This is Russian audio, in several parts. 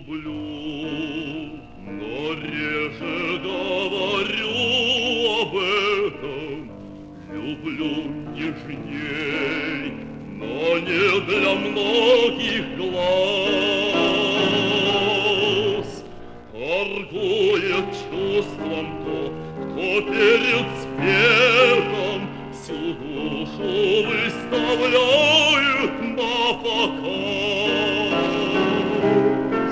люблю, но реже говорю об этом. Люблю нежней, но не для многих глаз. Торгует чувством тот, кто перед смертом всю душу выставляет на показ.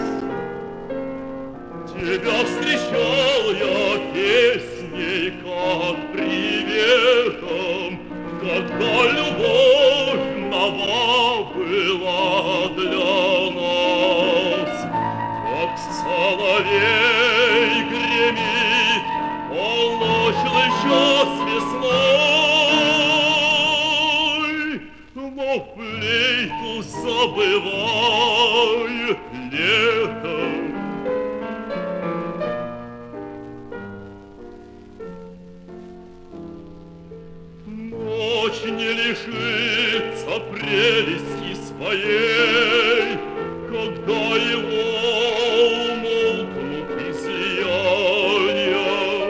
Тебя встречал я песней, как приветом, когда любовь нова была для нас. Как соловей гремит полночный час весной, но флейту забывает летом. Ночь не лишится прелести своей, когда его умолкнут излияния.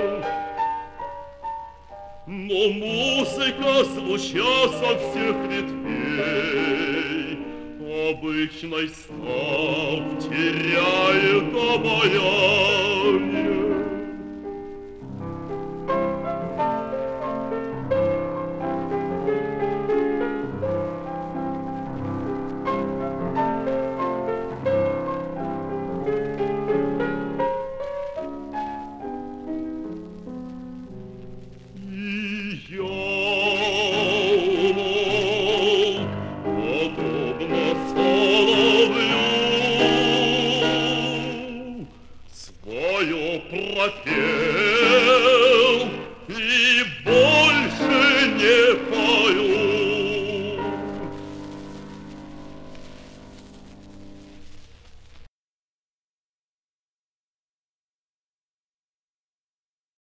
Но музыка, звуча со всех ветвей, обычной став теряет обаяние. Пропел, и